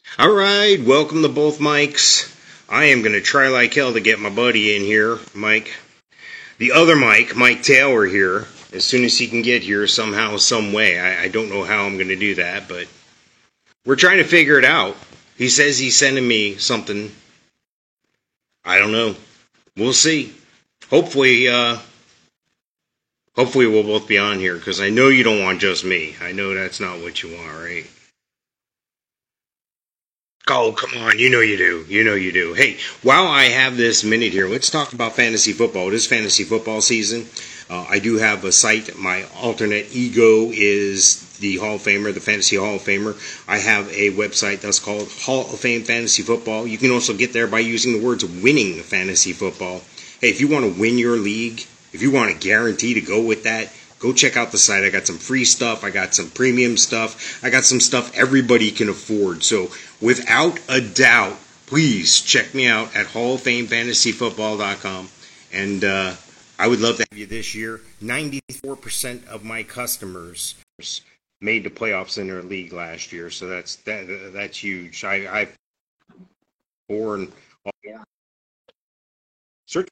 All right, welcome to both mics. I am going to try like hell to get my buddy in here, Mike. The other Mike, Mike Taylor here, as soon as he can get here somehow, some way. I don't know how I'm going to do that, but we're trying to figure it out. He says he's sending me something. I don't know. We'll see. Hopefully we'll both be on here, because I know you don't want just me. I know that's not what you want, right? Oh, come on. You know you do. You know you do. Hey, while I have this minute here, let's talk about fantasy football. It is fantasy football season. I do have a site. My alternate ego is the Hall of Famer, the Fantasy Hall of Famer. I have a website that's called Hall of Fame Fantasy Football. You can also get there by using the words winning fantasy football. Hey, if you want to win your league, if you want a guarantee to go with that, go check out the site. I got some free stuff. I got some premium stuff. I got some stuff everybody can afford. So without a doubt, please check me out at HallOfFameFantasyFootball.com. And I would love to have you this year. 94% of my customers made the playoffs in their league last year. So that's huge. I born search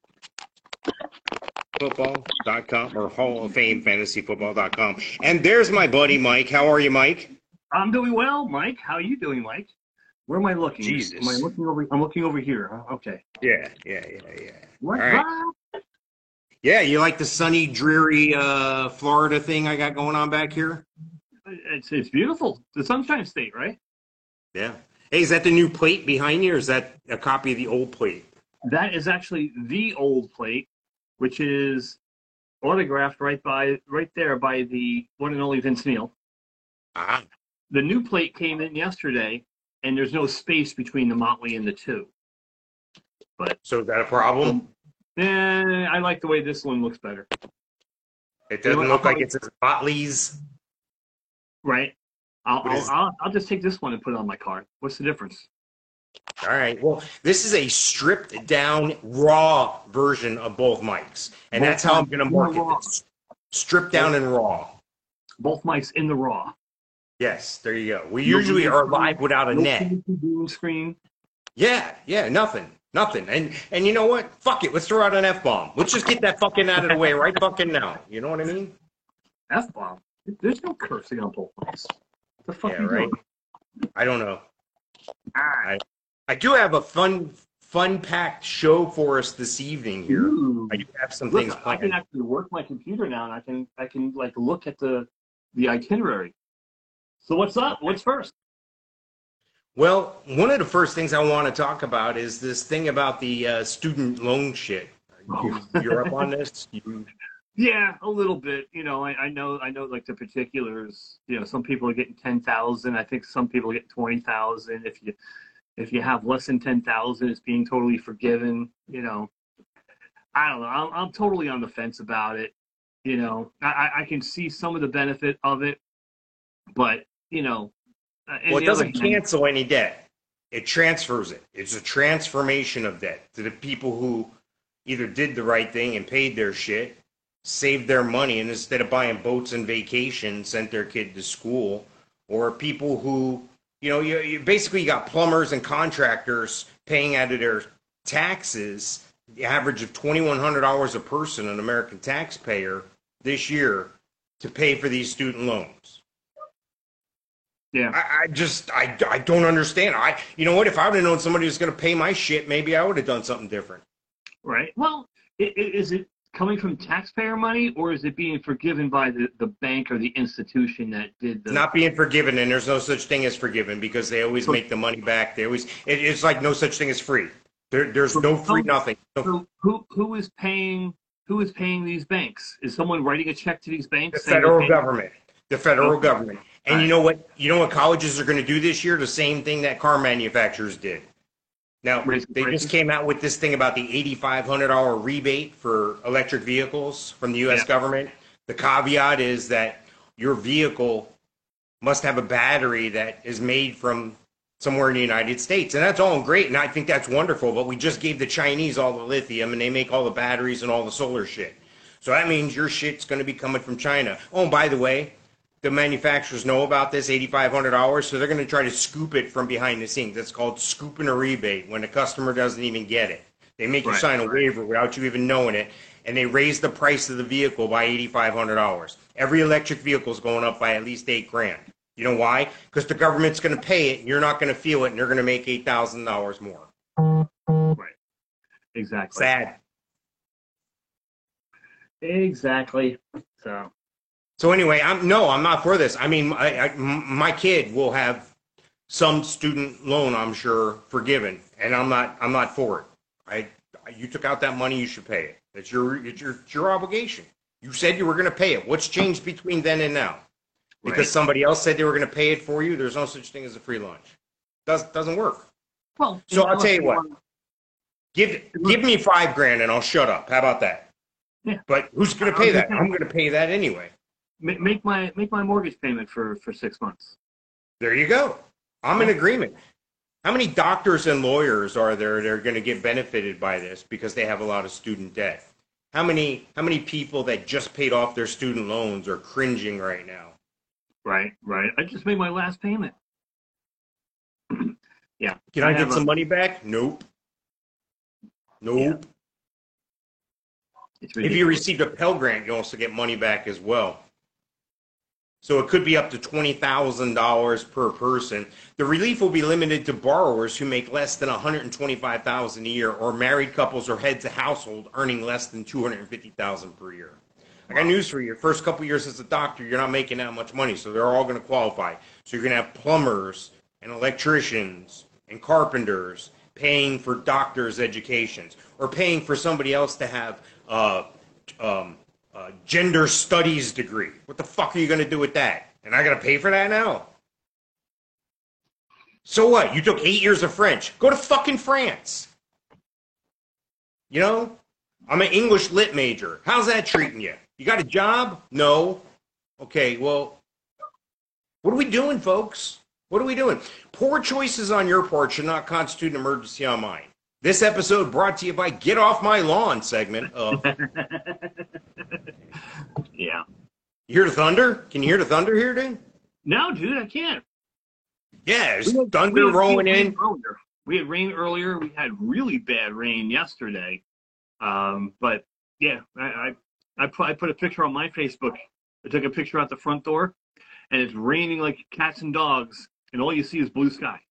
football.com or Hall of Fame Fantasyfootball.com. And there's my buddy Mike. How are you, Mike? I'm doing well, Mike. How are you doing, Mike? Where am I looking? Jesus. Am I looking over? I'm looking over here. Okay. Yeah. What? All right. Yeah, you like the sunny, dreary Florida thing I got going on back here? It's beautiful. The Sunshine State, right? Yeah. Hey, is that the new plate behind you, or is that a copy of the old plate? That is actually the old plate, which is autographed right there by the one and only Vince Neil. Ah. The new plate came in yesterday, and there's no space between the Motley and the two. But so is that a problem? I like the way this one looks better. It doesn't look like it's Motley's. Right. I'll just take this one and put it on my card. What's the difference? All right. Well, this is a stripped down, raw version of both mics, and that's how I'm going to market this. Stripped down and raw. Both mics in the raw. Yes, there you go. We usually are live without a net. Screen. Yeah, nothing. And you know what? Fuck it. Let's throw out an F-bomb. Let's just get that fucking out of the way right fucking now. You know what I mean? F-bomb? There's no cursing on both mics. What the fuck you doing? I don't know. I do have a fun-packed show for us this evening here. Ooh. I do have some things planned. I can actually work my computer now, and I can like look at the itinerary. So what's up? What's first? Well, one of the first things I want to talk about is this thing about the student loan shit. You're up on this? Yeah, a little bit. You know, I know like the particulars. You know, some people are getting 10,000. I think some people get 20,000. If you have less than 10,000, it's being totally forgiven. You know, I don't know. I'm totally on the fence about it. You know, I can see some of the benefit of it, but you know, well, it doesn't cancel any debt. It transfers it. It's a transformation of debt to the people who either did the right thing and paid their shit, saved their money, and instead of buying boats and vacations, sent their kid to school, or people who, you know, you basically got plumbers and contractors paying out of their taxes, the average of $2,100 a person, an American taxpayer this year, to pay for these student loans. Yeah, I don't understand. You know what? If I would have known somebody was going to pay my shit, maybe I would have done something different. Right. Well, is it coming from taxpayer money, or is it being forgiven by the bank or the institution that did the... Not being forgiven, and there's no such thing as forgiven, because they always make the money back. It's like no such thing as free. There's no free nothing. So who is paying these banks? Is someone writing a check to these banks? The federal government. The federal government. And you know what? You know what colleges are going to do this year? The same thing that car manufacturers did. Now, they just came out with this thing about the $8,500 rebate for electric vehicles from the U.S. government. The caveat is that your vehicle must have a battery that is made from somewhere in the United States. And that's all great, and I think that's wonderful, but we just gave the Chinese all the lithium, and they make all the batteries and all the solar shit. So that means your shit's going to be coming from China. Oh, and by the way, the manufacturers know about this $8,500, so they're going to try to scoop it from behind the scenes. That's called scooping a rebate when the customer doesn't even get it. They make you sign a waiver without you even knowing it, and they raise the price of the vehicle by $8,500. Every electric vehicle is going up by at least $8,000. You know why? Because the government's going to pay it, and you're not going to feel it, and they're going to make $8,000 more. Right. Exactly. Sad. Exactly. So anyway, I'm not for this. I mean, my kid will have some student loan, I'm sure, forgiven, and I'm not for it. You took out that money, you should pay it. It's your obligation. You said you were going to pay it. What's changed between then and now? Because somebody else said they were going to pay it for you. There's no such thing as a free lunch. Doesn't work. Well, so I'll tell you what. Give me $5,000 and I'll shut up. How about that? Yeah. But who's going to pay that? I'm going to pay that anyway. Make my mortgage payment for 6 months. There you go. I'm in agreement. How many doctors and lawyers are there that are going to get benefited by this because they have a lot of student debt? How many people that just paid off their student loans are cringing right now? Right. I just made my last payment. Yeah. Can I get some money back? Nope. Yeah. If you received a Pell Grant, you also get money back as well. So it could be up to $20,000 per person. The relief will be limited to borrowers who make less than $125,000 a year, or married couples or heads of household earning less than $250,000 per year. I got news for you. First couple years as a doctor, you're not making that much money, so they're all going to qualify. So you're going to have plumbers and electricians and carpenters paying for doctors' educations, or paying for somebody else to have gender studies degree. What the fuck are you going to do with that? And I got to pay for that now? So what? You took 8 years of French. Go to fucking France. You know? I'm an English lit major. How's that treating you? You got a job? No. Okay, well, what are we doing, folks? What are we doing? Poor choices on your part should not constitute an emergency on mine. This episode brought to you by Get Off My Lawn segment of... Yeah. You hear the thunder? Can you hear the thunder here, dude? No, dude, I can't. Yeah, there's thunder rolling in. We had rain earlier. We had really bad rain yesterday. But yeah, I put a picture on my Facebook. I took a picture out the front door, and it's raining like cats and dogs, and all you see is blue sky.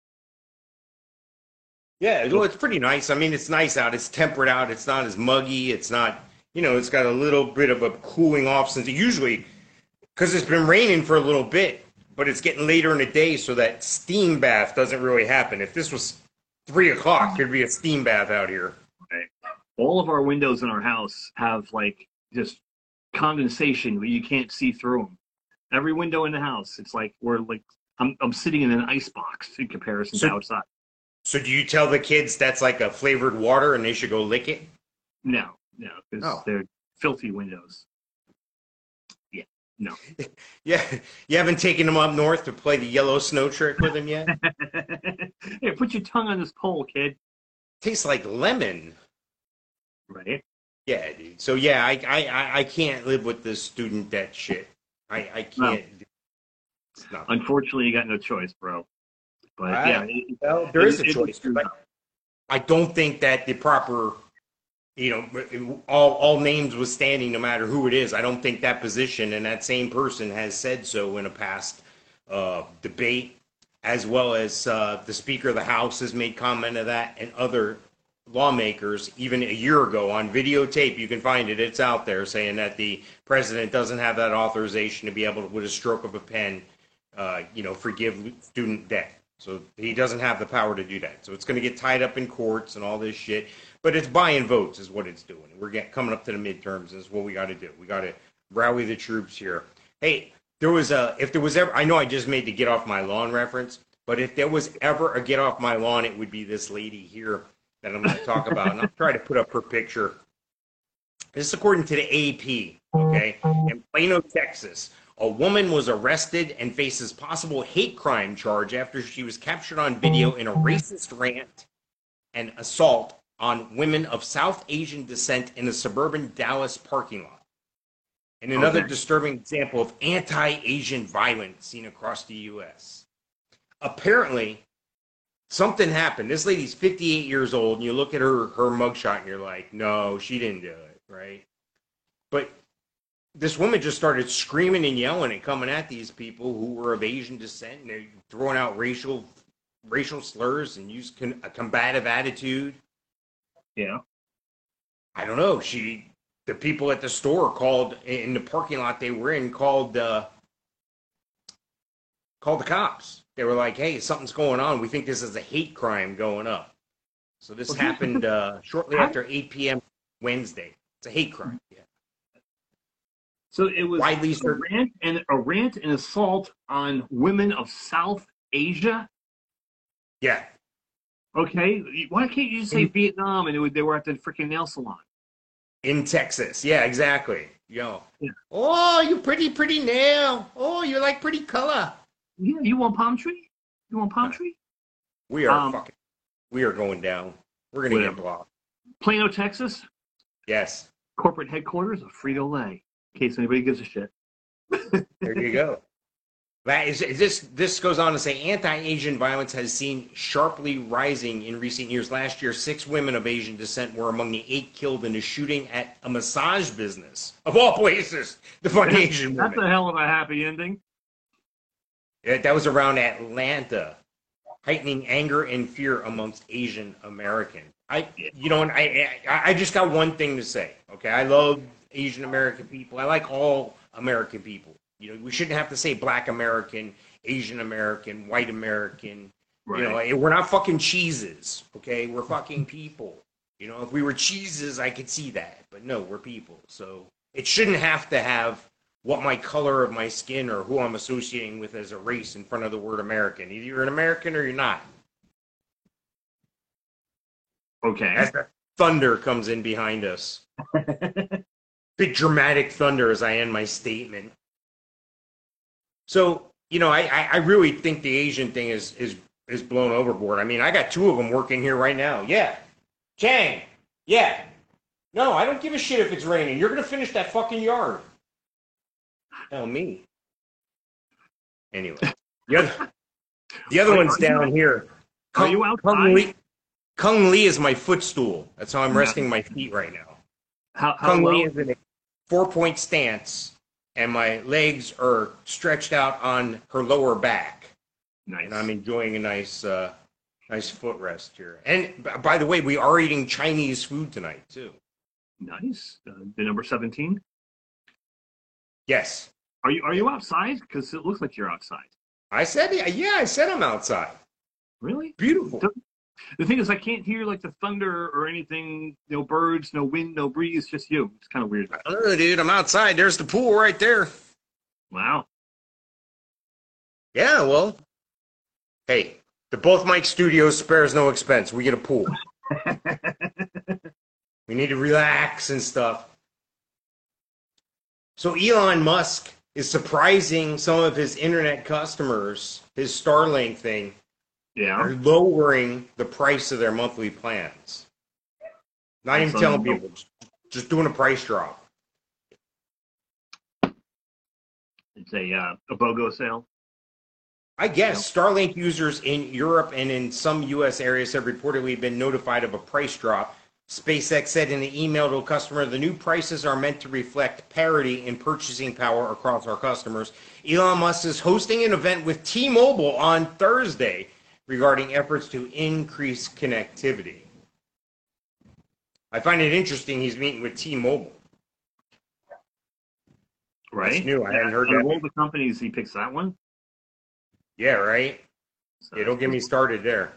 Yeah, well, it's pretty nice. I mean, it's nice out. It's temperate out. It's not as muggy. It's not, it's got a little bit of a cooling off since usually, because it's been raining for a little bit, but it's getting later in the day, so that steam bath doesn't really happen. If this was 3 o'clock, there'd be a steam bath out here. Right. All of our windows in our house have like just condensation where you can't see through them. Every window in the house, it's like I'm sitting in an ice box in comparison to outside. So do you tell the kids that's like a flavored water and they should go lick it? No, because they're filthy windows. Yeah, no. Yeah, you haven't taken them up north to play the yellow snow trick with them yet? Hey, put your tongue on this pole, kid. Tastes like lemon. Right? Yeah, dude. So yeah, I can't live with this student debt shit. I can't. No. Unfortunately, you got no choice, bro. But well, there is a choice. I don't think that the proper, all names withstanding, no matter who it is, I don't think that position and that same person has said so in a past debate, as well as the Speaker of the House has made comment of that, and other lawmakers, even a year ago on videotape, you can find it, it's out there, saying that the president doesn't have that authorization to be able to, with a stroke of a pen, forgive student debt. So he doesn't have the power to do that. So it's going to get tied up in courts and all this shit. But it's buying votes is what it's doing. We're coming up to the midterms, and it's what we got to do. We got to rally the troops here. Hey, if there was ever, I know I just made the Get Off My Lawn reference, but if there was ever a Get Off My Lawn, it would be this lady here that I'm going to talk about. And I'll try to put up her picture. This is according to the AP, okay? In Plano, Texas, a woman was arrested and faces possible hate crime charge after she was captured on video in a racist rant and assault on women of South Asian descent in a suburban Dallas parking lot. And another Okay. disturbing example of anti-Asian violence seen across the U.S. Apparently, something happened. This lady's 58 years old, and you look at her mugshot, and you're like, no, she didn't do it, right? But this woman just started screaming and yelling and coming at these people who were of Asian descent, and they're throwing out racial slurs and use a combative attitude. Yeah. I don't know. The people at the store called in the parking lot they were in called the cops. They were like, "Hey, something's going on. We think this is a hate crime going up." So this Well, happened shortly after 8 p.m. Wednesday. It's a hate crime. Yeah. So it was Widely a rant and assault on women of South Asia. Yeah. Okay, why can't you just say Vietnam and they were at the freaking nail salon? In Texas. Yeah, exactly. Yeah. Oh, you pretty nail. Oh, you like pretty color. Yeah, you want palm tree? You want palm tree? We are going down. We're going to get blocked. Plano, Texas. Yes. Corporate headquarters of Frito-Lay. In case anybody gives a shit. There you go. This goes on to say anti-Asian violence has seen sharply rising in recent years. Last year, 6 women of Asian descent were among the 8 killed in a shooting at a massage business. Of all places, the fucking Asian woman. That's a hell of a happy ending. Yeah, that was around Atlanta, heightening anger and fear amongst Asian Americans. I just got one thing to say. Okay, I love Asian American people. I like all American people. You know, we shouldn't have to say Black American, Asian American, White American. Right. You know, we're not fucking cheeses. Okay, we're fucking people. You know, if we were cheeses, I could see that, but no, we're people. So it shouldn't have to have what my color of my skin or who I'm associating with as a race in front of the word American. Either you're an American or you're not. Okay. As the thunder comes in behind us. Big dramatic thunder as I end my statement. So, you know, I really think the Asian thing is blown overboard. I mean, I got 2 of them working here right now. Yeah. Chang. Yeah. No, I don't give a shit if it's raining. You're going to finish that fucking yard. Tell me. Anyway. The other one's down here. Are you outside? Kung Lee is my footstool. That's how I'm resting my feet right now. How Kung low? Lee is in a 4-point stance, and my legs are stretched out on her lower back. Nice. And I'm enjoying a nice footrest here. And by the way, we are eating Chinese food tonight too. Nice. The number 17. Yes. Are you outside? Because it looks like you're outside. I said I'm outside. Really? Beautiful. The thing is, I can't hear like the thunder or anything. No birds, no wind, no breeze. Just you. It's kind of weird. Oh, dude, I'm outside. There's the pool right there. Wow. Yeah, well, hey, the Both Mike Studios spares no expense. We get a pool. We need to relax and stuff. So Elon Musk is surprising some of his internet customers, his Starlink thing, are lowering the price of their monthly plans. Not even telling people, just doing a price drop. It's a BOGO sale. I guess Starlink users in Europe and in some U.S. areas have reportedly been notified of a price drop. SpaceX said in an email to a customer, the new prices are meant to reflect parity in purchasing power across our customers. Elon Musk is hosting an event with T-Mobile on Thursday regarding efforts to increase connectivity. I find it interesting he's meeting with T-Mobile. Right. That's new. I hadn't heard that. Of all the companies, he picks that one. Yeah, right? So, yeah, don't get me started there.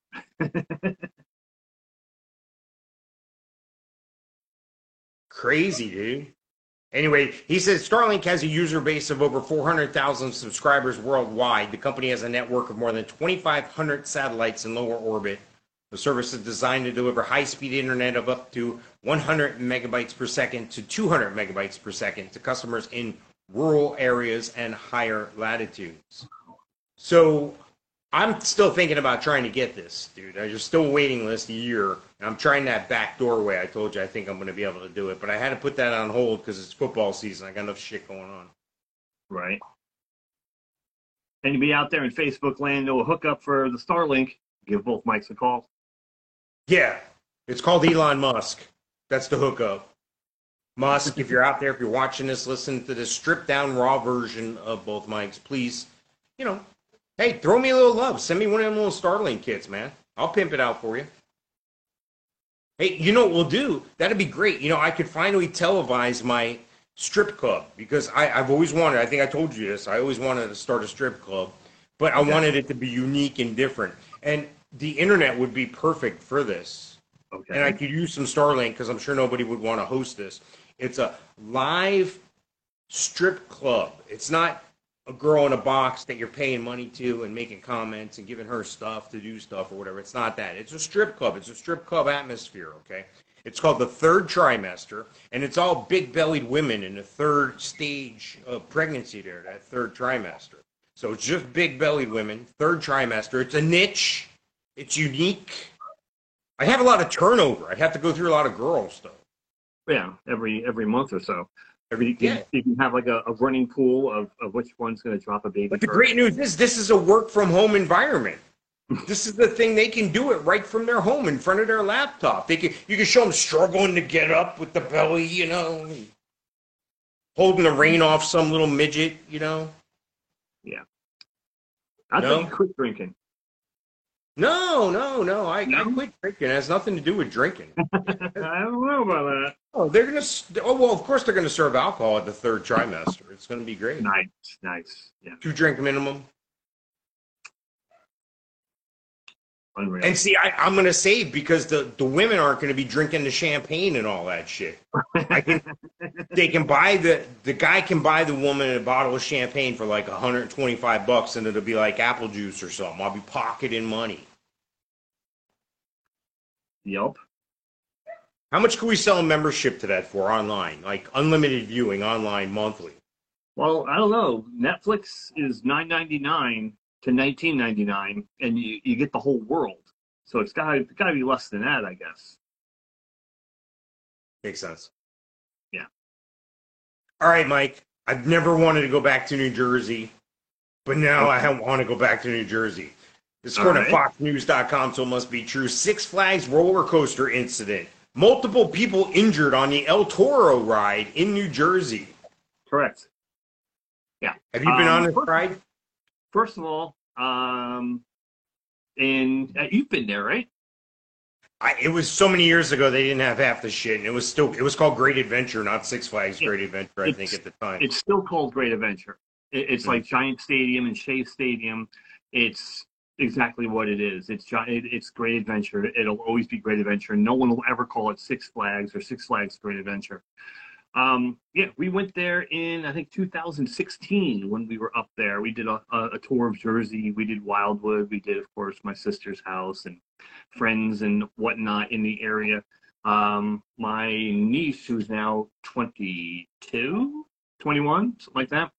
Crazy, dude. Anyway, he says Starlink has a user base of over 400,000 subscribers worldwide. The company has a network of more than 2,500 satellites in lower orbit. The service is designed to deliver high-speed internet of up to 100 megabytes per second to 200 megabytes per second to customers in rural areas and higher latitudes. So I'm still thinking about trying to get this, dude. There's still a waiting list a year. And I'm trying that back doorway. I told you I think I'm going to be able to do it, but I had to put that on hold because it's football season. I got enough shit going on. Right. Anybody out there in Facebook land know a hookup for the Starlink? Give both Mikes a call. Yeah, it's called Elon Musk. That's the hookup. Musk, if you're out there, if you're watching this, listen to this stripped down raw version of both mics, please, hey, throw me a little love. Send me one of them little Starlink kits, man. I'll pimp it out for you. Hey, you know what we'll do? That'd be great. I could finally televise my strip club because I've always wanted, I think I told you this, I always wanted to start a strip club, but I wanted it to be unique and different. And the internet would be perfect for this. Okay. And I could use some Starlink because I'm sure nobody would want to host this. It's a live strip club. It's not a girl in a box that you're paying money to and making comments and giving her stuff to do stuff or whatever. It's not that. It's a strip club. It's a strip club atmosphere, okay? It's called the third trimester, and it's all big-bellied women in the third stage of pregnancy there, that third trimester. So it's just big-bellied women, third trimester. It's a niche. It's unique. I have a lot of turnover. I'd have to go through a lot of girls, though. Yeah, every month or so. You Yeah. can have like a running pool of which one's going to drop a baby. But the first. great news is this is a work-from-home environment. This is the thing. They can do it right from their home in front of their laptop. You can show them struggling to get up with the belly, holding the rein off some little midget, Yeah. I thought you quit drinking. No. I quit drinking. It has nothing to do with drinking. I don't know about that. Oh, well, of course they're going to serve alcohol at the third trimester. It's going to be great. Nice. Yeah. 2 drink minimum. Unreal. And see, I'm going to save because the women aren't going to be drinking the champagne and all that shit. They can buy the guy can buy the woman a bottle of champagne for like $125 and it'll be like apple juice or something. I'll be pocketing money. Yep. How much can we sell a membership to that for online? Like unlimited viewing online monthly? Well, I don't know. Netflix is $9.99 to $19.99, and you get the whole world. So it's gotta be less than that, I guess. Makes sense. Yeah. All right, Mike. I've never wanted to go back to New Jersey, but now I want to go back to New Jersey. This is according to FoxNews.com, so it must be true. Six Flags roller coaster incident. Multiple people injured on the El Toro ride in New Jersey. Correct. Yeah. Have you been on this ride? First of all, and you've been there, right? It was so many years ago they didn't have half the shit, and it was called Great Adventure, not Six Flags Great Adventure, I think at the time. It's still called Great Adventure. It's like Giant Stadium and Shea Stadium. It's exactly what it is. It's Great Adventure. It'll always be Great Adventure. No one will ever call it Six Flags or Six Flags Great Adventure. We went there in, I think, 2016 when we were up there. We did a tour of Jersey. We did Wildwood. We did, of course, my sister's house and friends and whatnot in the area. My niece, who's now 22, 21, something like that.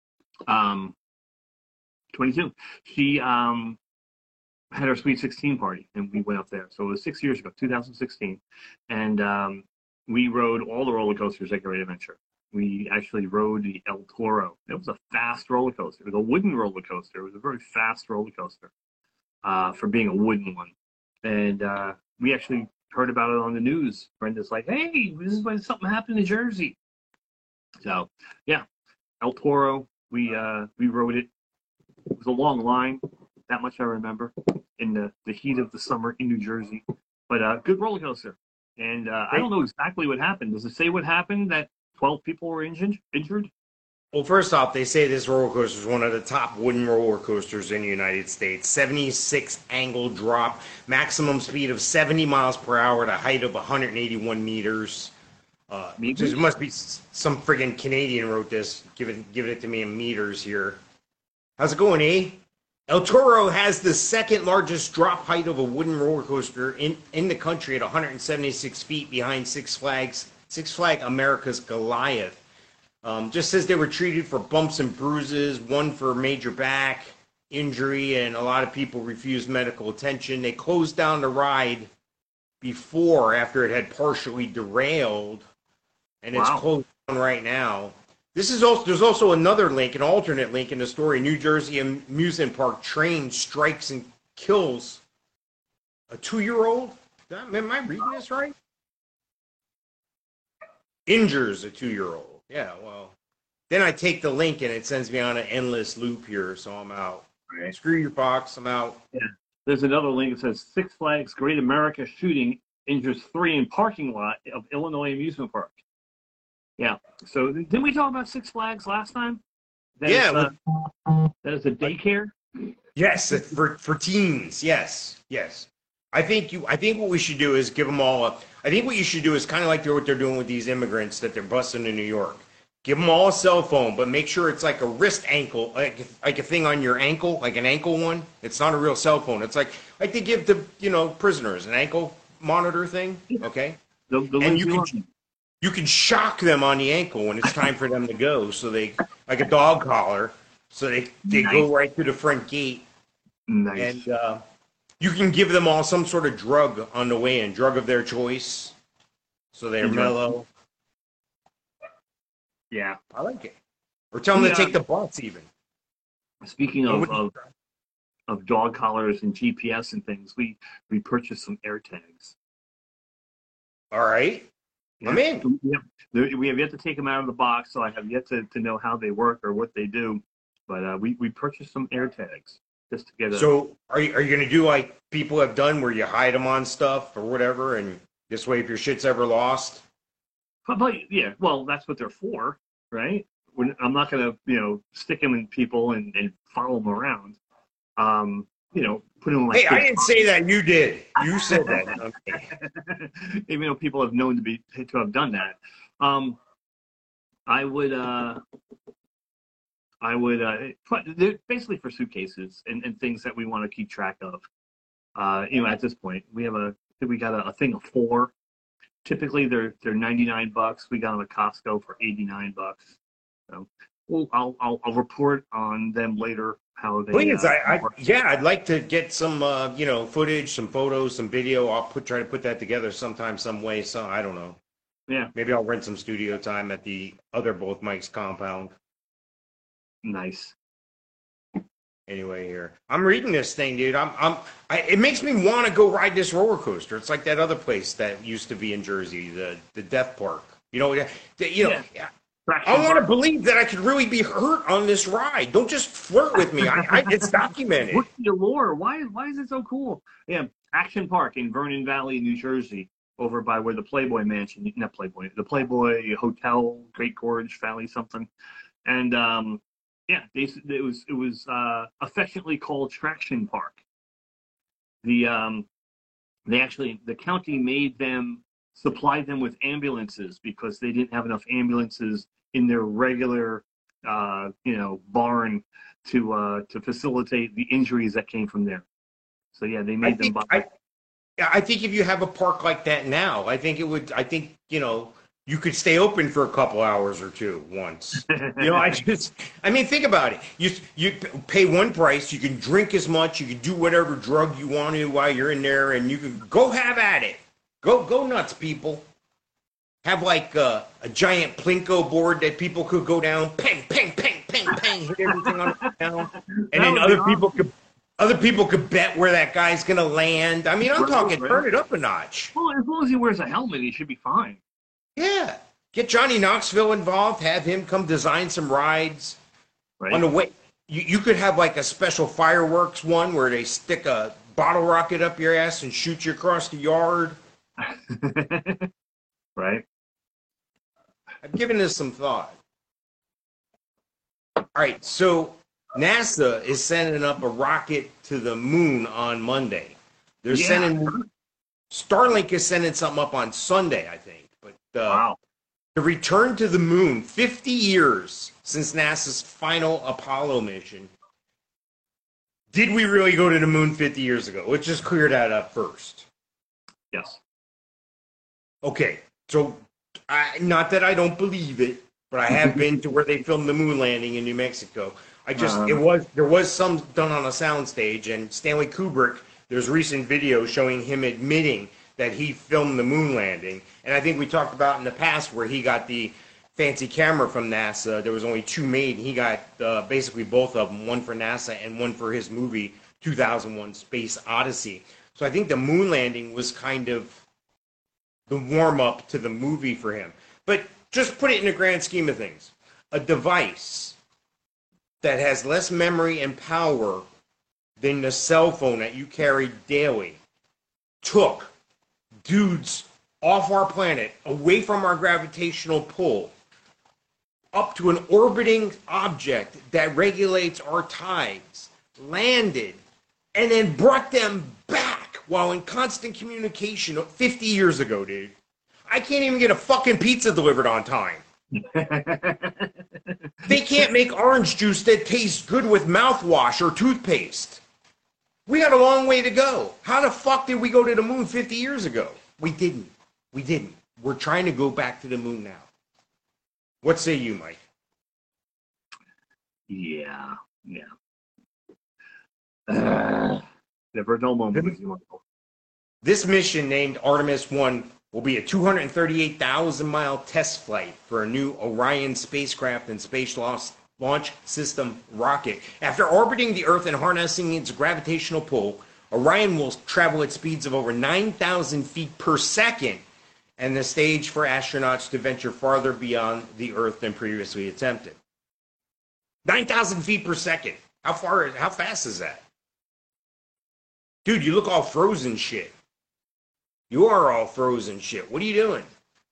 22. She had her Sweet 16 party, and we went up there. So it was 6 years ago, 2016. And we rode all the roller coasters at Great Adventure. We actually rode the El Toro. It was a fast roller coaster. It was a wooden roller coaster. It was a very fast roller coaster for being a wooden one. And we actually heard about it on the news. Brenda's like, hey, this is when something happened in Jersey. So, yeah, El Toro, we rode it. It was a long line. That much I remember in the heat of the summer in New Jersey. But good roller coaster. And I don't know exactly what happened. Does it say what happened, that 12 people were injured? Well, first off, they say this roller coaster is one of the top wooden roller coasters in the United States. 76 angle drop, maximum speed of 70 miles per hour at a height of 181 meters. There must be some friggin' Canadian wrote this, giving it to me in meters here. How's it going, eh? El Toro has the second largest drop height of a wooden roller coaster in the country at 176 feet behind Six Flags America's Goliath. Just says they were treated for bumps and bruises, one for major back, injury, and a lot of people refused medical attention. They closed down the ride after it had partially derailed, and it's Wow. closed down right now. There's also another link, an alternate link in the story. New Jersey amusement park train strikes and kills a 2-year-old. Am I reading this right? Injures a 2-year-old. Yeah, well, then I take the link and it sends me on an endless loop here, so I'm out. Right. Screw you, Fox. I'm out. Yeah. There's another link that says Six Flags Great America shooting injures 3 in parking lot of Illinois amusement park. Yeah. So didn't we talk about Six Flags last time? That is a daycare. Yes, for teens. Yes. I think what we should do is give them all I think what you should do is kind of like what they're doing with these immigrants that they're busting in New York. Give them all a cell phone, but make sure it's like a wrist ankle, like a thing on your ankle, like an ankle one. It's not a real cell phone. It's like they give the prisoners an ankle monitor thing. Okay, and you can shock them on the ankle when it's time for them to go. So they like a dog collar, so they go right to the front gate. Nice. And you can give them all some sort of drug on the way in, drug of their choice, so they're mellow. Yeah, I like it. Or tell them to take the bus even. Speaking of dog collars and GPS and things, we purchased some AirTags. All right. Yeah. I'm in. We have yet to take them out of the box, so I have yet to know how they work or what they do. But we purchased some AirTags just to get. So are you going to do like people have done, where you hide them on stuff or whatever, and this way, if your shit's ever lost? But yeah, well, that's what they're for, right? I'm not going to stick them in people and follow them around. Put them like. Hey, I didn't say that. You did. You said that. Even though people have known to have done that, I would. They're basically for suitcases and things that we want to keep track of. At this point, we got a thing of 4. Typically, they're $99. We got them at Costco for $89. So, I'll report on them later. How they? Please, I'd like to get some footage, some photos, some video. I'll try to put that together sometime, some way. So I don't know. Yeah. Maybe I'll rent some studio time at the other Both Mike's compound. Nice. Anyway, here I'm reading this thing, dude. It makes me want to go ride this roller coaster. It's like that other place that used to be in Jersey, the Death Park. Yeah. I want to believe that I could really be hurt on this ride. Don't just flirt with me. It's documented. What's the allure? Why is it so cool? Yeah, Action Park in Vernon Valley, New Jersey, over by where the Playboy Mansion, not Playboy, the Playboy Hotel, Great Gorge Valley, something, and it was affectionately called Traction Park. The county supplied them with ambulances because they didn't have enough ambulances in their regular barn to facilitate the injuries that came from there. So yeah, they made them buy. I think if you have a park like that now, I think you could stay open for a couple hours or two once. Think about it. You pay one price, you can drink as much, you can do whatever drug you want to while you're in there, and you can go have at it. Go nuts, people. Have like a giant Plinko board that people could go down, ping, ping, ping, ping, ping, hit everything on the ground, and then other people could bet where that guy's gonna land. I mean, I'm talking turn it up a notch. Well, as long as he wears a helmet, he should be fine. Yeah, get Johnny Knoxville involved. Have him come design some rides. Right. On the way, you could have like a special fireworks one where they stick a bottle rocket up your ass and shoot you across the yard. Right. I've given this some thought. All right, so NASA is sending up a rocket to the moon on Monday. They're sending Starlink is sending something up on Sunday, I think. But wow. The return to the moon, 50 years since NASA's final Apollo mission. Did we really go to the moon 50 years ago? Let's just clear that up first. Yes. Okay, so not that I don't believe it, but I have been to where they filmed the moon landing in New Mexico. There was some done on a soundstage, and Stanley Kubrick. There's recent video showing him admitting that he filmed the moon landing, and I think we talked about in the past where he got the fancy camera from NASA. There was only two made, and he got basically both of them, one for NASA and one for his movie 2001: Space Odyssey. So I think the moon landing was kind of the warm up to the movie for him. But just put it in the grand scheme of things. A device that has less memory and power than the cell phone that you carry daily took dudes off our planet, away from our gravitational pull, up to an orbiting object that regulates our tides, landed, and then brought them back while in constant communication 50 years ago, dude. I can't even get a fucking pizza delivered on time. They can't make orange juice that tastes good with mouthwash or toothpaste. We got a long way to go. How the fuck did we go to the moon 50 years ago? We didn't. We didn't. We're trying to go back to the moon now. What say you, Mike? Yeah. Never a dull moment with you, Michael. This mission, named Artemis 1, will be a 238,000-mile test flight for a new Orion spacecraft and Space Launch System rocket. After orbiting the Earth and harnessing its gravitational pull, Orion will travel at speeds of over 9,000 feet per second, and the stage for astronauts to venture farther beyond the Earth than previously attempted. 9,000 feet per second. How fast is that? Dude, you look all frozen shit. You are all frozen shit. What are you doing?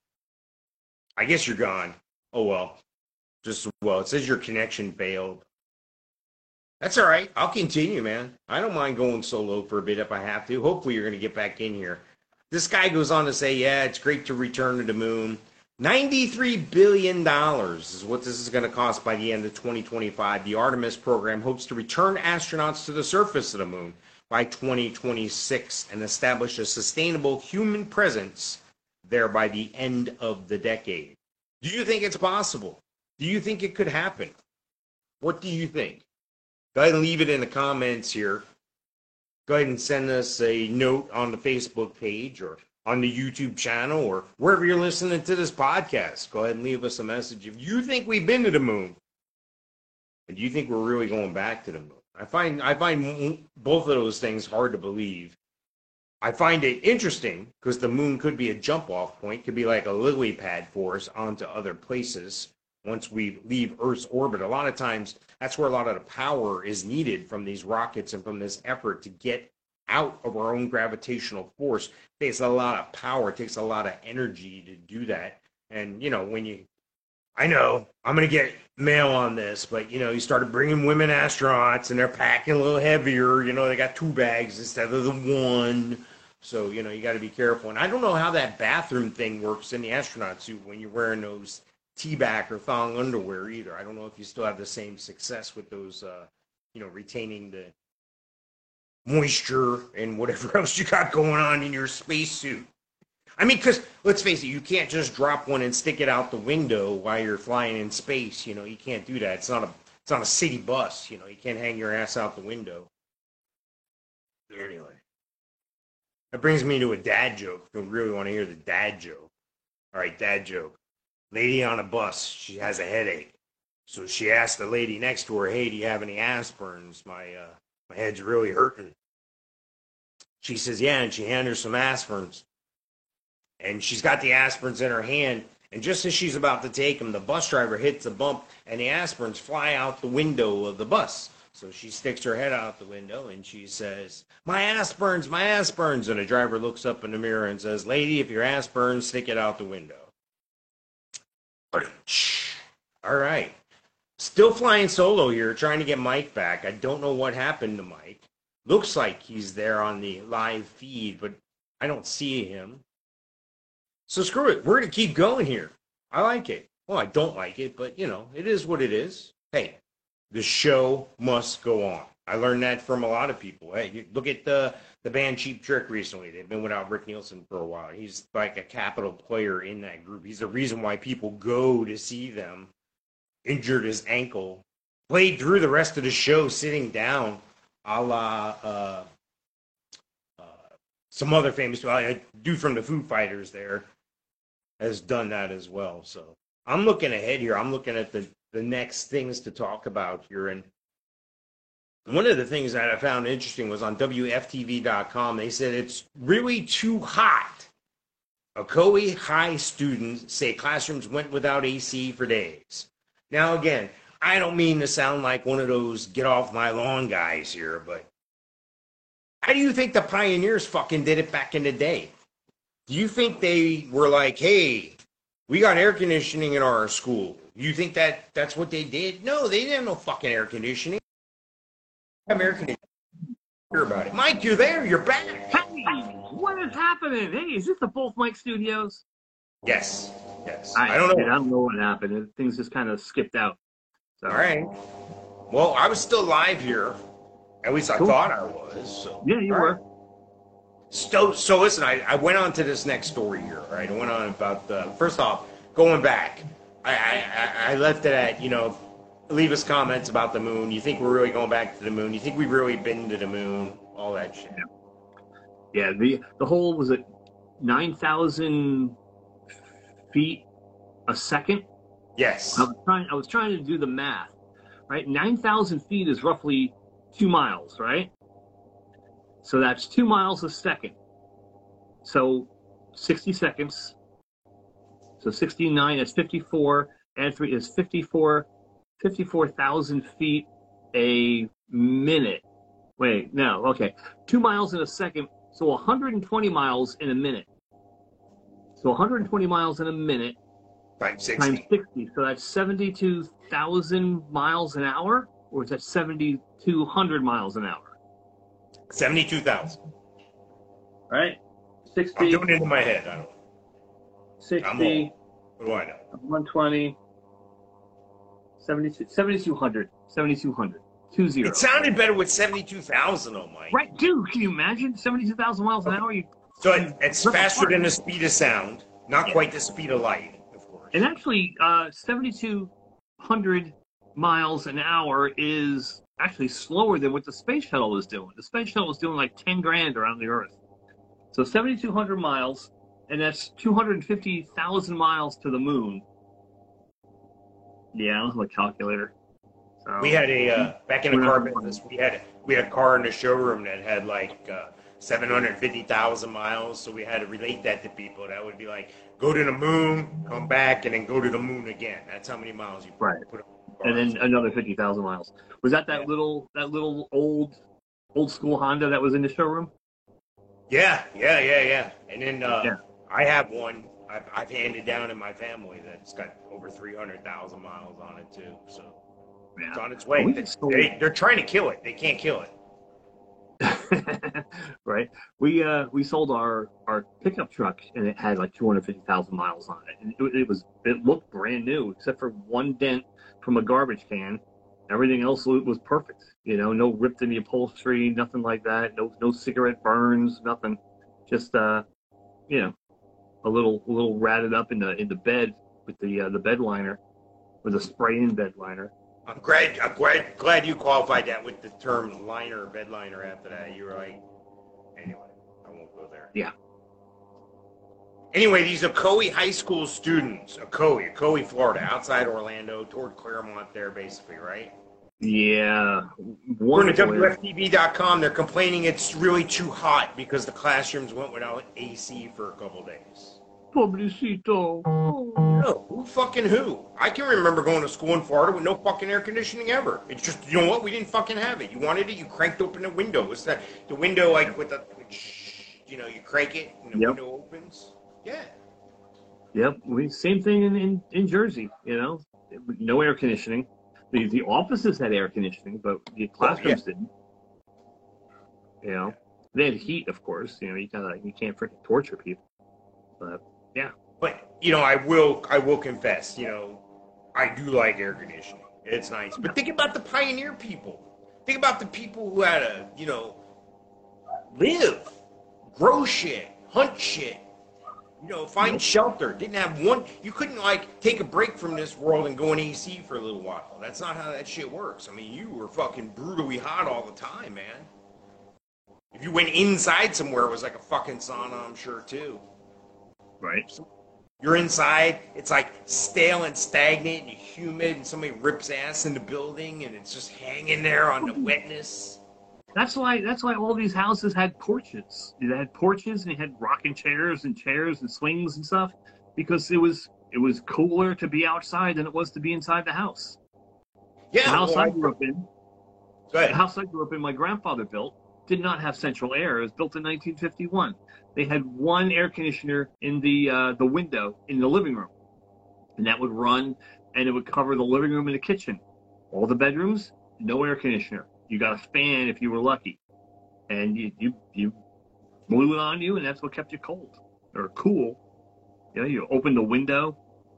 I guess you're gone. Oh well. It says your connection failed. That's all right. I'll continue, man. I don't mind going solo for a bit if I have to. Hopefully you're going to get back in here. This guy goes on to say, yeah, it's great to return to the moon. $93 billion is what this is going to cost by the end of 2025. The Artemis program hopes to return astronauts to the surface of the moon by 2026 and establish a sustainable human presence there by the end of the decade. Do you think it's possible? Do you think it could happen? What do you think? Go ahead and leave it in the comments here. Go ahead and send us a note on the Facebook page or on the YouTube channel or wherever you're listening to this podcast. Go ahead and leave us a message. If you think we've been to the moon, and do you think we're really going back to the moon? I find both of those things hard to believe. I find it interesting because the moon could be a jump-off point, could be like a lily pad for us onto other places once we leave Earth's orbit. A lot of times, that's where a lot of the power is needed from these rockets and from this effort to get out of our own gravitational force. It takes a lot of power, it takes a lot of energy to do that. And, I know I'm going to get mail on this, but, you started bringing women astronauts and they're packing a little heavier. They got 2 bags instead of the 1. So, you got to be careful. And I don't know how that bathroom thing works in the astronaut suit when you're wearing those T-back or thong underwear either. I don't know if you still have the same success with those, retaining the moisture and whatever else you got going on in your spacesuit. I mean, because let's face it, you can't just drop one and stick it out the window while you're flying in space. You can't do that. It's not a city bus. You can't hang your ass out the window. Anyway, that brings me to a dad joke. If you really want to hear the dad joke. All right, dad joke. Lady on a bus, she has a headache. So she asked the lady next to her, hey, do you have any aspirins? My head's really hurting. She says, yeah, and she handed her some aspirins. And she's got the aspirins in her hand, and just as she's about to take them, the bus driver hits a bump, and the aspirins fly out the window of the bus. So she sticks her head out the window, and she says, my aspirins, my aspirins. And the driver looks up in the mirror and says, lady, if your aspirins, stick it out the window. All right. Still flying solo here, trying to get Mike back. I don't know what happened to Mike. Looks like he's there on the live feed, but I don't see him. So screw it. We're going to keep going here. I like it. Well, I don't like it, but, it is what it is. Hey, the show must go on. I learned that from a lot of people. Hey, look at the band Cheap Trick recently. They've been without Rick Nielsen for a while. He's like a capital player in that group. He's the reason why people go to see them. Injured his ankle played through the rest of the show sitting down, a la some other famous a dude from the Foo Fighters there has done that as well. So I'm looking ahead here. I'm looking at the next things to talk about here. And one of the things that I found interesting was on WFTV.com. They said it's really too hot. Ocoee High students say classrooms went without AC for days. Now, again, I don't mean to sound like one of those get off my lawn guys here, but how do you think the pioneers fucking did it back in the day? Do you think they were like, hey, we got air conditioning in our school? You think that's what they did? No, they didn't have no fucking air conditioning. Air conditioning. Hear about it. Mike, you're there. You're back. Hey, what is happening? Hey, is this the Both Mike Studios? Yes. I don't know. I don't know what happened. Things just kind of skipped out. So. All right. Well, I was still live here. At least I thought I was. So. Yeah, you were. So listen, I went on to this next story here, right? I went on about, first off, going back, I left it at, leave us comments about the moon. You think we're really going back to the moon? You think we've really been to the moon? All that shit. Yeah, the whole, was it 9,000 feet a second? Yes. I was trying to do the math, right? 9,000 feet is roughly 2 miles, right? So that's 2 miles a second. So 60 seconds. So 69 is 54. Add 3 is 54,000 feet a minute. Wait, no, okay. 2 miles in a second. So 120 miles in a minute. So 120 miles in a minute. Times 60. Times 60. So that's 72,000 miles an hour? Or is that 7,200 miles an hour? 72,000. Right? 60. I'm doing it in my head. I don't know. 60. What do I know? 120. 7,200. 7,200. 20. It sounded better with 72,000, oh Mike. Right, dude. Can you imagine 72,000 miles an hour? So it's faster than the speed of sound, not quite the speed of light, of course. And actually, 7,200 miles an hour is actually slower than what the space shuttle was doing. The space shuttle was doing like 10 grand around the Earth. So 7,200 miles, and that's 250,000 miles to the moon. Yeah, I don't have a calculator. So, we had back in the car business, we had a car in the showroom that had like 750,000 miles. So we had to relate that to people. That would be like, go to the moon, come back, and then go to the moon again. That's how many miles you put on. And then another 50,000 miles. Was that little old school Honda that was in the showroom? Yeah. And then I have one I've handed down in my family that's got over 300,000 miles on it too. So it's on its way. They're trying to kill it. They can't kill it. Right. We sold our pickup truck, and it had like 250,000 miles on it, and it looked brand new except for one dent from a garbage can. Everything else was perfect. No ripped in the upholstery, nothing like that. No cigarette burns, nothing. Just a little ratted up in the bed with the bed liner, with a spray-in bed liner. I'm glad you qualified that with the term liner, bed liner after that. You were like, anyway, I won't go there. Yeah. Anyway, these Ocoee High School students, Ocoee, Florida, outside Orlando, toward Claremont there, basically, right? Yeah. According to WFTV.com, they're complaining it's really too hot because the classrooms went without AC for a couple days. Pobrecito. No, who? I can remember going to school in Florida with no fucking air conditioning ever. It's just, you know what? We didn't fucking have it. You wanted it, you cranked open the window. It's the window like with the, you crank it and the window opens. Yeah. Yep. Same thing in Jersey. No air conditioning. The offices had air conditioning, but the classrooms didn't. They had heat, of course. You can't freaking torture people. But yeah. But I will confess, I do like air conditioning. It's nice. But think about the pioneer people. Think about the people who had to, live, grow shit, hunt shit, You know, find shelter. Didn't have one. You couldn't like take a break from this world and go in AC for a little while. That's not how that shit works. I mean, you were fucking brutally hot all the time, man. If you went inside somewhere, it was like a fucking sauna, I'm sure too. Right. You're inside, it's like stale and stagnant and humid, and somebody rips ass in the building, and it's just hanging there on the wetness. That's why all these houses had porches. They had porches, and you had rocking chairs and swings and stuff, because it was cooler to be outside than it was to be inside the house. Yeah, the house I grew up in. Go ahead. The house I grew up in, my grandfather built, did not have central air. It was built in 1951. They had one air conditioner in the window in the living room, and that would run, and it would cover the living room and the kitchen. All the bedrooms, no air conditioner. You got a fan if you were lucky, and you blew it on you, and that's what kept you cold or cool. You know, you open the window,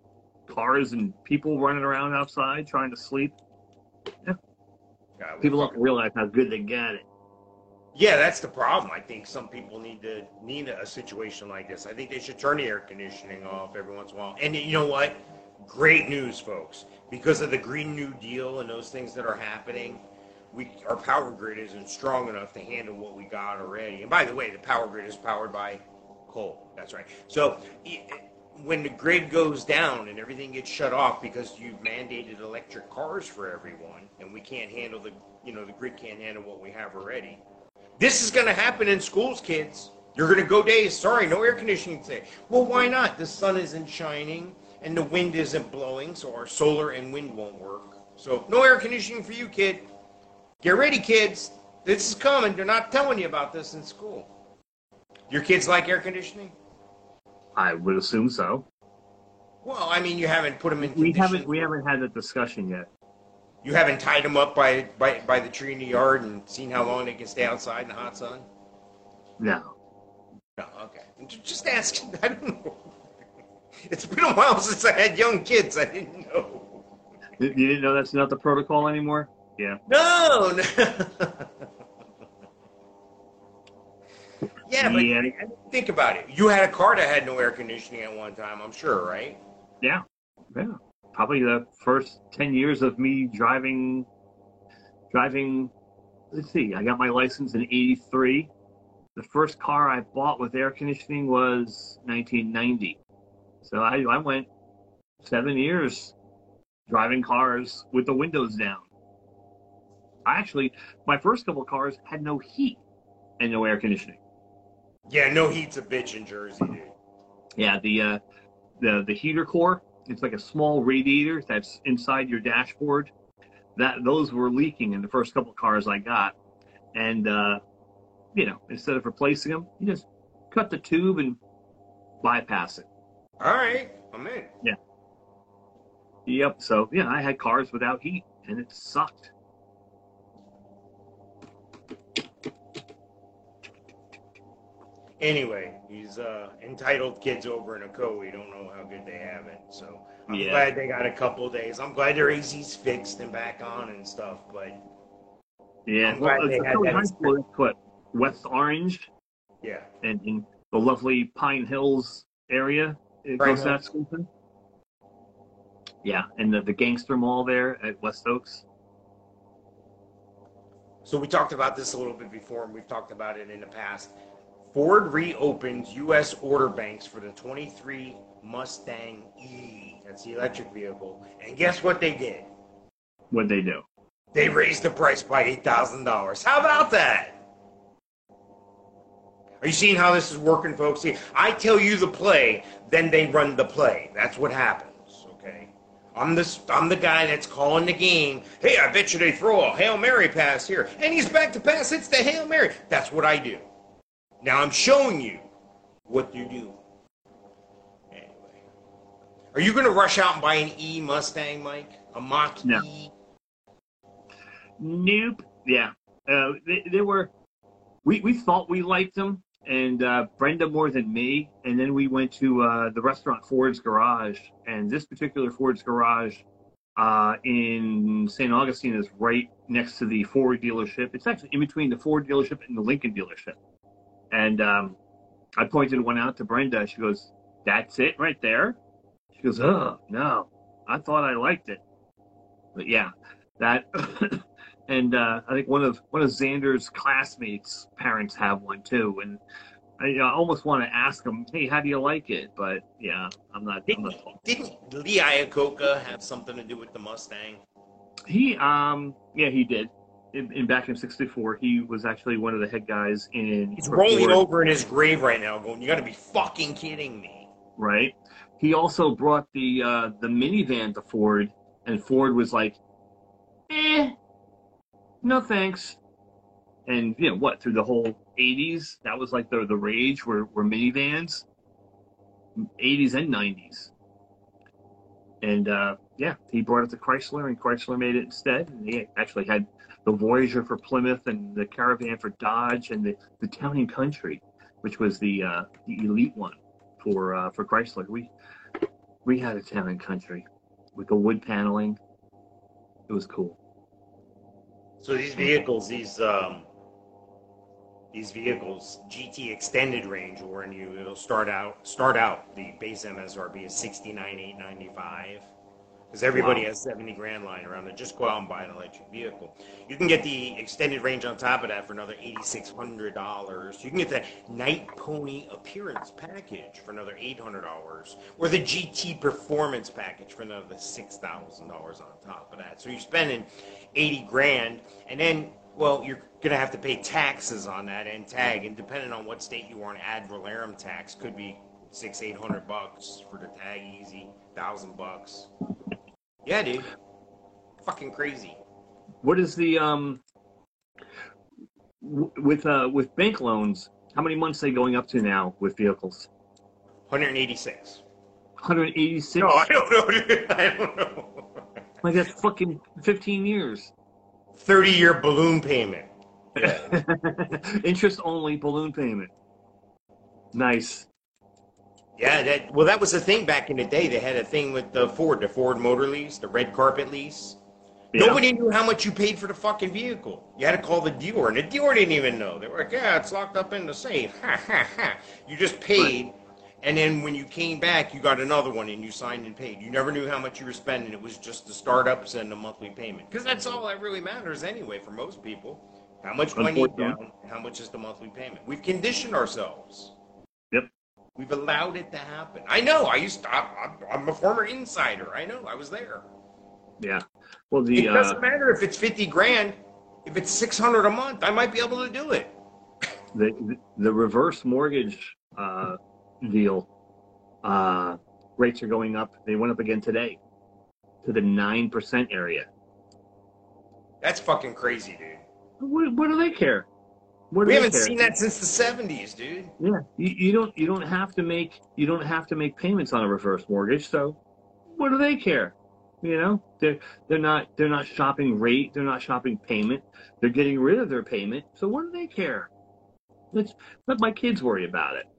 cars and people running around outside trying to sleep. Yeah. God, People don't realize how good they got it. Yeah, that's the problem. I think some people need a situation like this. I think they should turn the air conditioning off every once in a while. And you know what? Great news, folks. Because of the Green New Deal and those things that are happening, our power grid isn't strong enough to handle what we got already. And by the way, the power grid is powered by coal. That's right. So when the grid goes down and everything gets shut off because you've mandated electric cars for everyone, and we can't handle the grid can't handle what we have already. This is going to happen in schools, kids. You're going to go days, sorry, no air conditioning today. Well, why not? The sun isn't shining and the wind isn't blowing, so our solar and wind won't work. So no air conditioning for you, kid. Get ready, kids. This is coming. They're not telling you about this in school. Your kids like air conditioning? I would assume so. Well, I mean, you haven't put them in conditions. We haven't had that discussion yet. You haven't tied them up by the tree in the yard and seen how long they can stay outside in the hot sun? No. No, okay. Just ask. I don't know. It's been a while since I had young kids. I didn't know. You didn't know that's not the protocol anymore? Yeah. No. Yeah, but think about it. You had a car that had no air conditioning at one time, I'm sure, right? Yeah. Probably the first 10 years of me driving, let's see, I got my license in 83. The first car I bought with air conditioning was 1990. So I went 7 years driving cars with the windows down. My first couple of cars had no heat and no air conditioning. Yeah, no heat's a bitch in Jersey, dude. Yeah, the heater core, it's like a small radiator that's inside your dashboard. Those were leaking in the first couple of cars I got. And, instead of replacing them, you just cut the tube and bypass it. All right, I'm in. Yeah. Yep, so, I had cars without heat, and it sucked. Anyway, these entitled kids over in Ocoee don't know how good they have it. So I'm glad they got a couple of days. I'm glad their AC's fixed and back on and stuff. But yeah, I'm glad they had that. West Orange. Yeah. And in the lovely Pine Hills area, it goes that school thing. Yeah, and the Gangster Mall there at West Oaks. So we talked about this a little bit before, and we've talked about it in the past. Ford reopens U.S. order banks for the 23 Mustang E. That's the electric vehicle. And guess what they did? What'd they do? They raised the price by $8,000. How about that? Are you seeing how this is working, folks? See, I tell you the play, then they run the play. That's what happens, okay? I'm the guy that's calling the game. Hey, I bet you they throw a Hail Mary pass here. And he's back to pass. It's the Hail Mary. That's what I do. Now I'm showing you what you do. Anyway. Are you going to rush out and buy an E Mustang, Mike? A Mach No. E? Nope. Yeah. They were... We thought we liked them, and Brenda more than me. And then we went to the restaurant Ford's Garage. And this particular Ford's Garage in St. Augustine is right next to the Ford dealership. It's actually in between the Ford dealership and the Lincoln dealership. And I pointed one out to Brenda. She goes, That's it right there? She goes, oh, no. I thought I liked it. But yeah, that and I think one of Xander's classmates' parents have one too, and I almost want to ask him, hey, how do you like it? But yeah, I'm not. Didn't Lee Iacocca have something to do with the Mustang? Yeah, he did. Back in '64, he was actually one of the head guys He's for rolling Ford, over in his grave right now, going, "You got to be fucking kidding me!" right? He also brought the minivan to Ford, and Ford was like, eh, no thanks. And what, through the whole '80s, that was like the rage were minivans, '80s and '90s. And yeah, he brought it to Chrysler, and Chrysler made it instead. And he actually had the Voyager for Plymouth, and the Caravan for Dodge, and the Town and Country, which was the elite one for Chrysler. We had a Town and Country with the wood paneling. It was cool. So these vehicles, these vehicles, GT extended range, when it'll start out the base MSRP is 69,895. Because everybody Wow. has 70 grand lying around. They just go out and buy an electric vehicle. You can get the extended range on top of that for another $8,600. You can get the Night Pony Appearance Package for another $800, or the GT Performance Package for another $6,000 on top of that. So you're spending 80 grand, and then, well, you're gonna have to pay taxes on that and tag, and depending on what state you are in, ad valorem tax could be $600-800 for the tag, easy, $1,000. Yeah, dude. Fucking crazy. What is the with bank loans? How many months are they going up to now with vehicles? 186. 186. No, I don't know, dude. I don't know. Like that's fucking 15 years. 30-year balloon payment. Yeah. Interest only balloon payment. Nice. Yeah, that was the thing back in the day. They had a thing with the Ford Motor Lease, the red carpet lease. Yeah. Nobody knew how much you paid for the fucking vehicle. You had to call the dealer, and the dealer didn't even know. They were like, yeah, it's locked up in the safe. Ha, ha, ha. You just paid, Right. and then when you came back, you got another one, and you signed and paid. You never knew how much you were spending. It was just the startups and the monthly payment. Because that's all that really matters anyway for most people. How much do I need Unfortunately. down? How much is the monthly payment? We've conditioned ourselves. Yep. We've allowed it to happen. I know. I'm a former insider. I know. I was there. Yeah. Well, It doesn't matter if it's 50 grand. If it's 600 a month, I might be able to do it. the reverse mortgage deal rates are going up. They went up again today to the 9% area. That's fucking crazy, dude. What do they care? What do We they haven't care? seen that since the 70s, dude. Yeah, you don't have to make payments on a reverse mortgage. So what do they care? They're not shopping rate. They're not shopping payment. They're getting rid of their payment. So what do they care? Let my kids worry about it.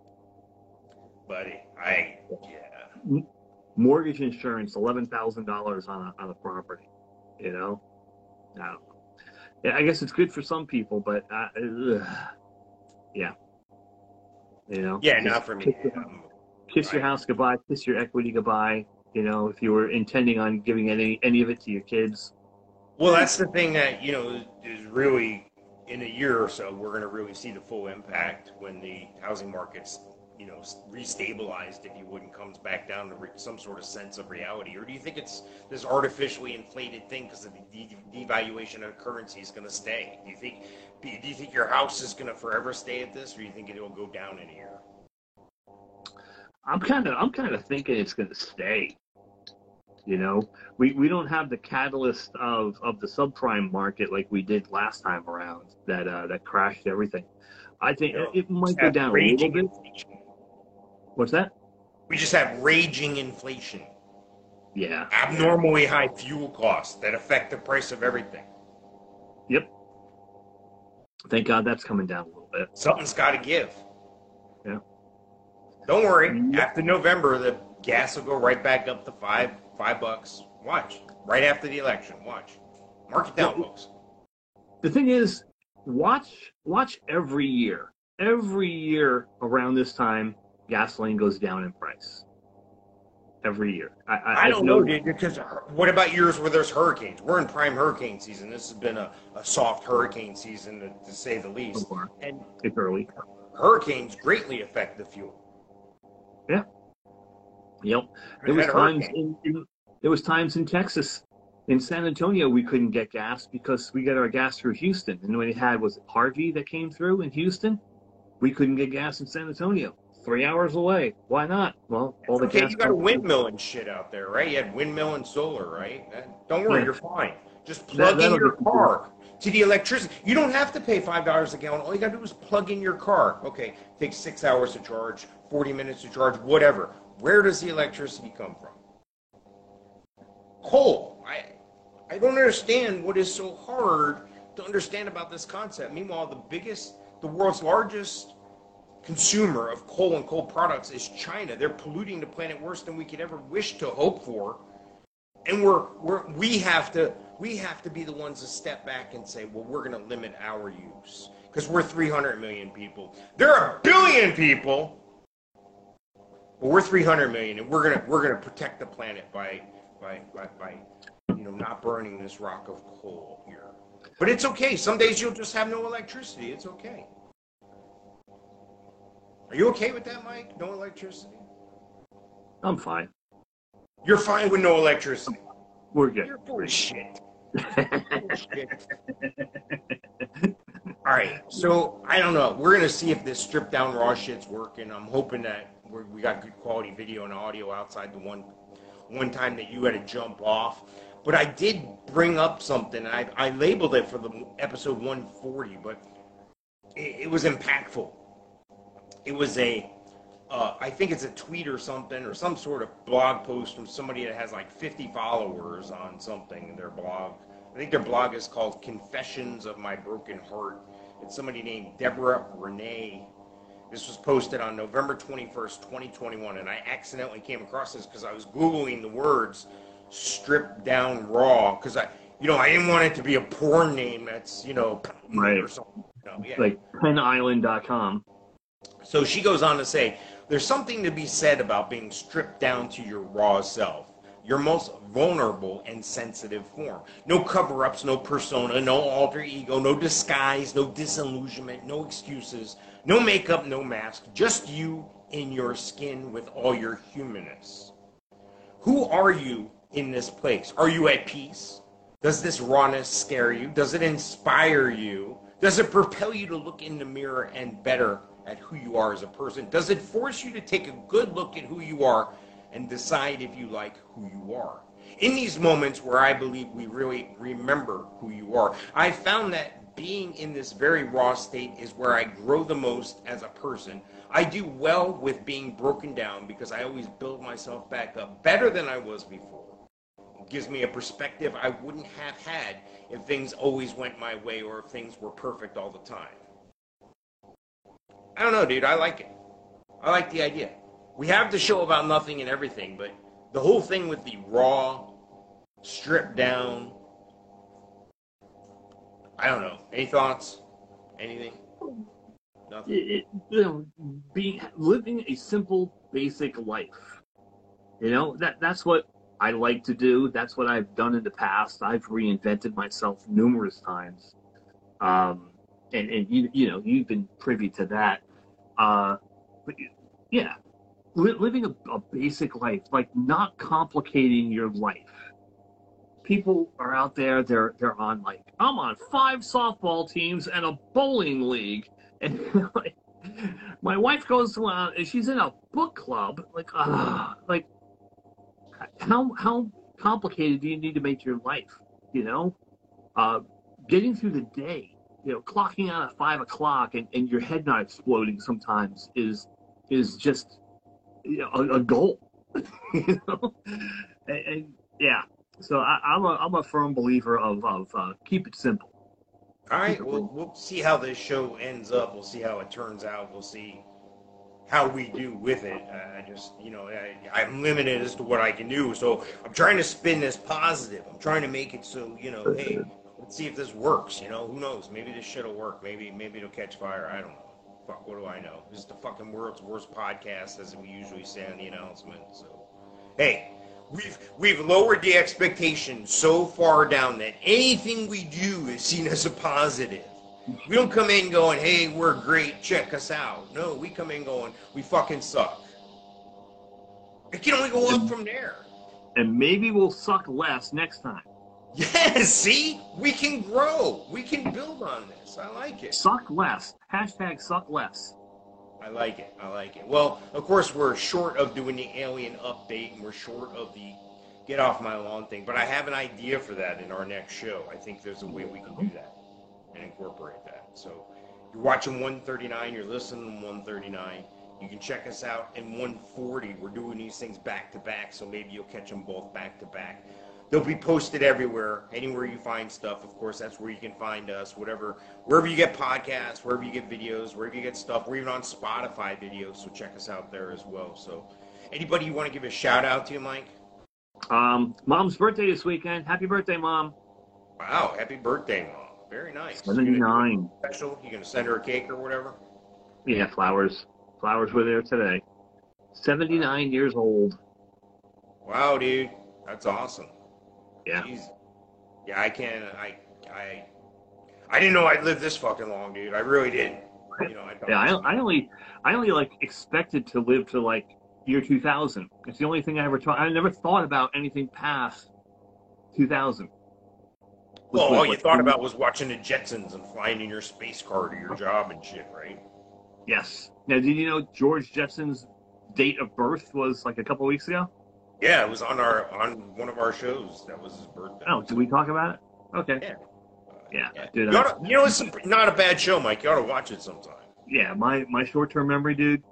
Buddy, yeah. Mortgage insurance, $11,000 on a property. You know, I don't know. Yeah, I guess it's good for some people, but yeah, Yeah, just not for me. kiss your house goodbye, kiss your equity goodbye. If you were intending on giving any of it to your kids. Well, that's the thing that, is really, in a year or so, we're going to really see the full impact when the housing market's, restabilized, if you would, and comes back down to some sort of sense of reality? Or do you think it's this artificially inflated thing because of the devaluation of currency is going to stay? Do you think your house is going to forever stay at this, or do you think it'll go down in a year? I'm kind of thinking it's going to stay. We don't have the catalyst of the subprime market like we did last time around that crashed everything. I think it might go down a little bit. Inflation. What's that? We just have raging inflation. Yeah. Abnormally high fuel costs that affect the price of everything. Yep. Thank God that's coming down a little bit. Something's got to give. Yeah. Don't worry. After November, the gas will go right back up to $5. Watch. Right after the election. Watch. Mark it down, folks. The thing is, watch every year. Every year around this time, gasoline goes down in price every year. I I've don't know, noticed. dude, because what about years where there's hurricanes? We're in prime hurricane season. This has been a soft hurricane season, to say the least. And It's early. hurricanes greatly affect the fuel. Yeah. Yep. There was times in Texas, in San Antonio, we couldn't get gas because we got our gas through Houston. And when it had, was it Harvey that came through in Houston? We couldn't get gas in San Antonio. 3 hours away. Why not? Well, all the Okay, gas. you got a windmill and shit out there, right? You had windmill and solar, right? Don't worry, Yeah. you're fine. Just plug in your car to the electricity. You don't have to pay $5 a gallon. All you got to do is plug in your car. Okay, takes 6 hours to charge, 40 minutes to charge, whatever. Where does the electricity come from? Coal. I don't understand what is so hard to understand about this concept. Meanwhile, the world's largest consumer of coal and coal products is China. They're polluting the planet worse than we could ever wish to hope for. And we have to be the ones to step back and say, well, we're going to limit our use because we're 300 million people. There are a billion people, but we're 300 million, and we're gonna protect the planet by not burning this rock of coal here. But it's okay. Some days you'll just have no electricity. It's okay. Are you okay with that, Mike? No electricity? I'm fine. You're fine with no electricity. We're good. You're full of shit. All right, so I don't know. We're gonna see if this stripped down raw shit's working. I'm hoping that we got good quality video and audio outside the one time that you had to jump off. But I did bring up something. I labeled it for the episode 140, but it was impactful. It was I think it's a tweet or something, or some sort of blog post from somebody that has like 50 followers on something in their blog. I think their blog is called Confessions of My Broken Heart. It's somebody named Deborah Renee. This was posted on November 21st, 2021, and I accidentally came across this because I was Googling the words stripped down raw, because I didn't want it to be a porn name that's, right, or something. Yeah. Like penisland.com. So she goes on to say, there's something to be said about being stripped down to your raw self, your most vulnerable and sensitive form. No cover-ups, no persona, no alter ego, no disguise, no disillusionment, no excuses, no makeup, no mask, just you in your skin with all your humanness. Who are you in this place? Are you at peace? Does this rawness scare you? Does it inspire you? Does it propel you to look in the mirror and better at who you are as a person? Does it force you to take a good look at who you are and decide if you like who you are? In these moments where I believe we really remember who you are, I found that being in this very raw state is where I grow the most as a person. I do well with being broken down because I always build myself back up better than I was before. It gives me a perspective I wouldn't have had if things always went my way or if things were perfect all the time. I don't know, dude. I like it. I like the idea. We have the show about nothing and everything, but the whole thing with the raw, stripped down, I don't know. Any thoughts? Anything? Nothing. Living a simple, basic life. That's what I like to do. That's what I've done in the past. I've reinvented myself numerous times. And you've been privy to that. But yeah, living a basic life, like not complicating your life. People are out there, they're on, like, I'm on 5 softball teams and a bowling league. And like, my wife goes to, she's in a book club. Like, how complicated do you need to make your life? Getting through the day, clocking out at 5 o'clock and your head not exploding sometimes is just a goal. and yeah. So I'm a firm believer of keep it simple. All right, we'll see how this show ends up. We'll see how it turns out. We'll see how we do with it. I'm limited as to what I can do. So I'm trying to spin this positive. I'm trying to make it so, hey, let's see if this works. Who knows? Maybe this shit'll work. Maybe it'll catch fire. I don't know. fuck, what do I know? This is the fucking world's worst podcast, as we usually say on the announcement. So, hey, we've lowered the expectation so far down that anything we do is seen as a positive. We don't come in going, hey, we're great, check us out. No, we come in going, we fucking suck. It can only go up from there. And maybe we'll suck less next time. Yes, see? We can grow. We can build on this. I like it. Suck less. Hashtag suck less. I like it. I like it. Well, of course, we're short of doing the alien update, and we're short of the get off my lawn thing, but I have an idea for that in our next show. I think there's a way we can do that and incorporate that. So you're watching 139, you're listening to 139. You can check us out in 140. We're doing these things back to back, so maybe you'll catch them both back to back. They'll be posted everywhere, anywhere you find stuff. Of course, that's where you can find us, wherever you get podcasts, wherever you get videos, wherever you get stuff. We're even on Spotify videos, so check us out there as well. So anybody you want to give a shout out to, Mike? Mom's birthday this weekend. Happy birthday, Mom. Wow, happy birthday, Mom. Very nice. 79. Special? You going to send her a cake or whatever? Yeah, flowers. Flowers were there today. 79 years old. Wow, dude. That's awesome. Yeah. Jeez. Yeah, I didn't know I'd live this fucking long, dude. I really didn't. You know, I only like expected to live to like year 2000. It's the only thing I ever thought. I never thought about anything past 2000. Well, all you thought about was watching the Jetsons and flying in your space car to your job and shit, right? Yes. Now, did you know George Jetson's date of birth was like a couple weeks ago? Yeah, it was on one of our shows. That was his birthday. Oh, did we talk about it? Okay. Yeah. Dude, you know, it's not a bad show, Mike. You ought to watch it sometime. Yeah, my short-term memory, dude,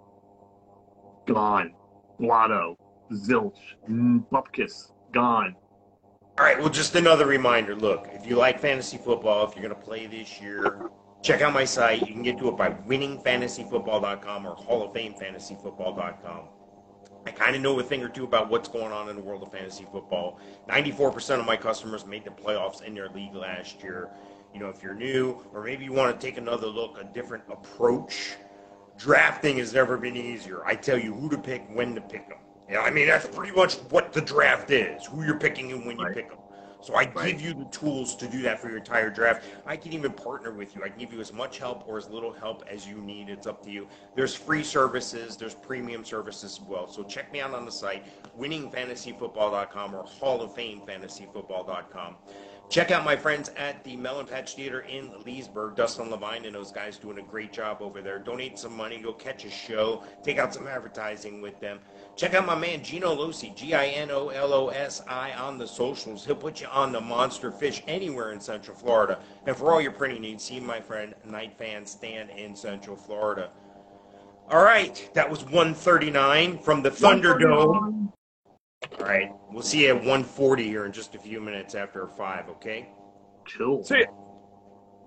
gone. Blotto, zilch, bupkis, gone. All right, well, just another reminder. Look, if you like fantasy football, if you're going to play this year, check out my site. You can get to it by winningfantasyfootball.com or halloffamefantasyfootball.com. I kind of know a thing or two about what's going on in the world of fantasy football. 94% of my customers made the playoffs in their league last year. You know, if you're new or maybe you want to take another look, a different approach, drafting has never been easier. I tell you who to pick, when to pick them. Yeah, I mean, that's pretty much what the draft is, who you're picking and when you pick them. So I give you the tools to do that for your entire draft. I can even partner with you. I can give you as much help or as little help as you need. It's up to you. There's free services. There's premium services as well. So check me out on the site, winningfantasyfootball.com or halloffamefantasyfootball.com. Check out my friends at the Melon Patch Theater in Leesburg. Dustin Levine and those guys doing a great job over there. Donate some money. Go catch a show. Take out some advertising with them. Check out my man Gino Losi, Ginolosi on the socials. He'll put you on the monster fish anywhere in Central Florida. And for all your printing needs, see my friend Night Fan Stan in Central Florida. All right, that was 139 from the Thunderdome. All right, we'll see you at 140 here in just a few minutes after 5, okay? Cool. See ya.